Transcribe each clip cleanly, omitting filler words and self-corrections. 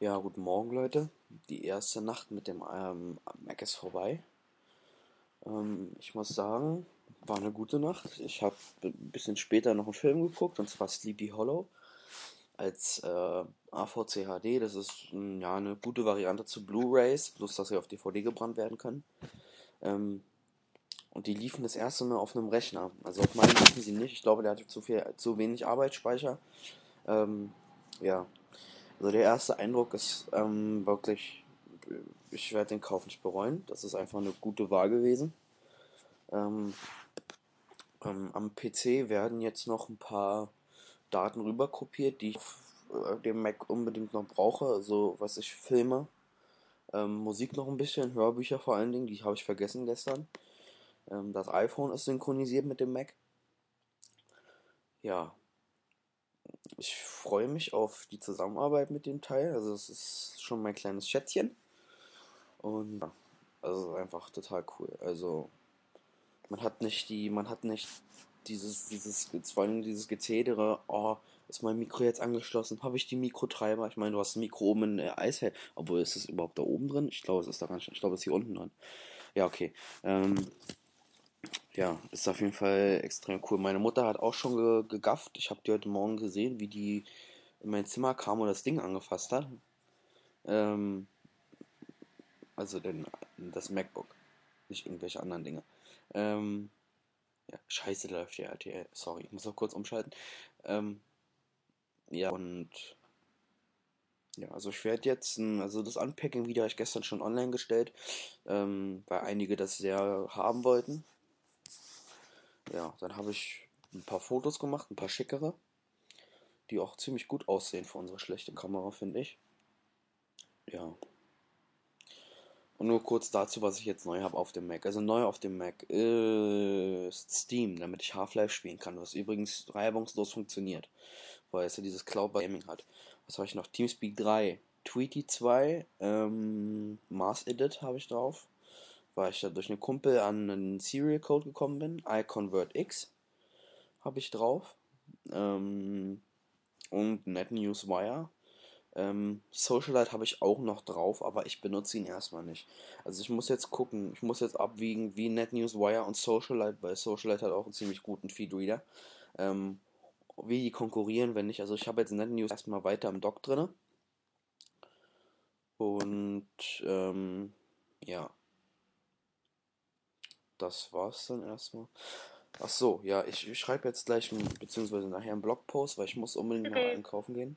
Ja, guten Morgen, Leute. Die erste Nacht mit dem Mac ist vorbei. Ich muss sagen, war eine gute Nacht. Ich habe ein bisschen später noch einen Film geguckt, und zwar Sleepy Hollow als AVC HD. Das ist ja eine gute Variante zu Blu-rays, bloß dass sie auf DVD gebrannt werden können. Ähm, und die liefen das erste Mal auf einem Rechner. Also auf meinem liefen sie nicht. Ich glaube, der hatte zu wenig Arbeitsspeicher. Ähm, ja, Also der erste Eindruck ist wirklich, ich werde den Kauf nicht bereuen. Das ist einfach eine gute Wahl gewesen. Ähm, am PC werden jetzt noch ein paar Daten rüber kopiert, die ich auf dem Mac unbedingt noch brauche. Also was ich filme, Musik noch ein bisschen, Hörbücher vor allen Dingen, die habe ich vergessen gestern. Das iPhone ist synchronisiert mit dem Mac. Ja, ich freue mich auf die Zusammenarbeit mit dem Teil. Also es ist schon mein kleines Schätzchen. Und ja, also einfach total cool. Also man hat nicht vor allem dieses Gezedere, oh, ist mein Mikro jetzt angeschlossen? Habe ich die Mikrotreiber? Ich meine, du hast ein Mikro oben in der Eishält. Obwohl, ist es überhaupt da oben drin? Ich glaube, es ist da ganz, ich glaube, es ist hier unten drin. Ja, okay. Ja, ist auf jeden Fall extrem cool. Meine Mutter hat auch schon gegafft. Ich habe die heute Morgen gesehen, wie die in mein Zimmer kam und das Ding angefasst hat. Ähm, also das MacBook, nicht irgendwelche anderen Dinge. Ähm, Ja, scheiße, da läuft hier RTL. Sorry, ich muss noch kurz umschalten. Ähm, ja, und ja, also ich werde jetzt, also das Unpacking-Video habe ich gestern schon online gestellt, weil einige das sehr haben wollten. Ja, dann habe ich ein paar Fotos gemacht, ein paar schickere, die auch ziemlich gut aussehen für unsere schlechte Kamera, finde ich. Ja, und nur kurz dazu, was ich jetzt neu habe auf dem Mac. Also neu auf dem Mac ist Steam, damit ich Half-Life spielen kann, was übrigens reibungslos funktioniert, weil es ja dieses Cloud Gaming hat. Was habe ich noch? TeamSpeak 3, Tweety 2, Mars Edit habe ich drauf, weil ich da durch einen Kumpel an einen Serial Code gekommen bin. iConvertX habe ich drauf. Ähm, und NetNewsWire. Socialite habe ich auch noch drauf, aber ich benutze ihn erstmal nicht. Also ich muss jetzt gucken, ich muss jetzt abwiegen, wie NetNewsWire und Socialite, weil Socialite hat auch einen ziemlich guten Feedreader, ähm, wie die konkurrieren, wenn nicht. Also ich habe jetzt NetNews erstmal weiter im Dock drinne und ja, das war's dann erstmal. Ach so, ja, ich schreibe jetzt gleich, beziehungsweise nachher einen Blogpost, weil ich muss unbedingt noch Okay. einkaufen gehen.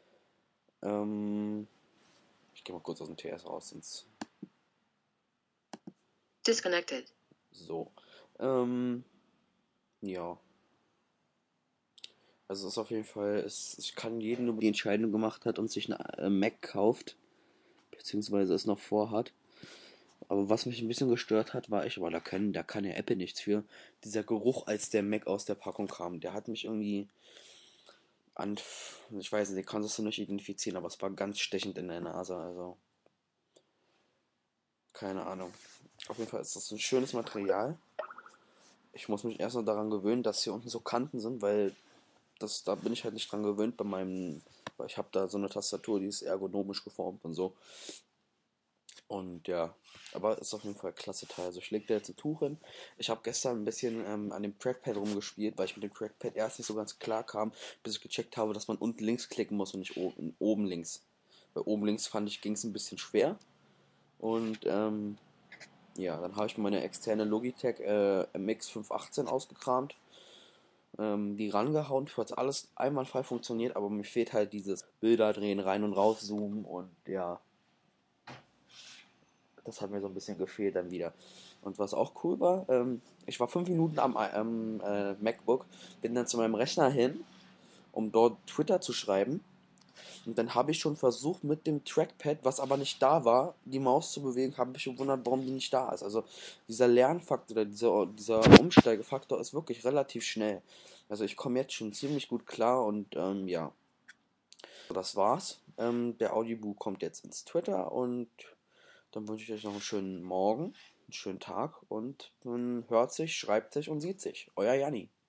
Ähm, ich gehe mal kurz aus dem TS raus, sonst Disconnected. so. Ja, also es ist auf jeden Fall, ich kann jedem, der die Entscheidung gemacht hat und sich eine Mac kauft, beziehungsweise es noch vorhat. Aber was mich ein bisschen gestört hat, war aber da kann ja Apple nichts für. Dieser Geruch, als der Mac aus der Packung kam, der hat mich irgendwie an, ich weiß nicht, den konntest du nicht identifizieren, aber es war ganz stechend in der Nase, also keine Ahnung. Auf jeden Fall ist das ein schönes Material. Ich muss mich erst noch daran gewöhnen, dass hier unten so Kanten sind, weil da bin ich halt nicht dran gewöhnt weil ich habe da so eine Tastatur, die ist ergonomisch geformt und so. Und ja, aber ist auf jeden Fall ein klasse Teil. Also ich lege da jetzt ein Tuch hin. Ich habe gestern ein bisschen an dem Trackpad rumgespielt, weil ich mit dem Trackpad erst nicht so ganz klar kam, bis ich gecheckt habe, dass man unten links klicken muss und nicht oben links. Bei oben links fand ich, ging es ein bisschen schwer. Und ja, dann habe ich meine externe Logitech MX518 ausgekramt, die rangehauen, hat alles einwandfrei funktioniert, aber mir fehlt halt dieses Bilder drehen, rein und raus zoomen, und ja, das hat mir so ein bisschen gefehlt dann wieder. Und was auch cool war, ich war 5 Minuten am MacBook, bin dann zu meinem Rechner hin, um dort Twitter zu schreiben. Und dann habe ich schon versucht, mit dem Trackpad, was aber nicht da war, die Maus zu bewegen, habe mich gewundert, warum die nicht da ist. Also dieser Lernfaktor oder dieser Umsteigefaktor ist wirklich relativ schnell. Also ich komme jetzt schon ziemlich gut klar, und ja, das war's. Der Audiobook kommt jetzt ins Twitter, und dann wünsche ich euch noch einen schönen Morgen, einen schönen Tag, und man hört sich, schreibt sich und sieht sich. Euer Janni.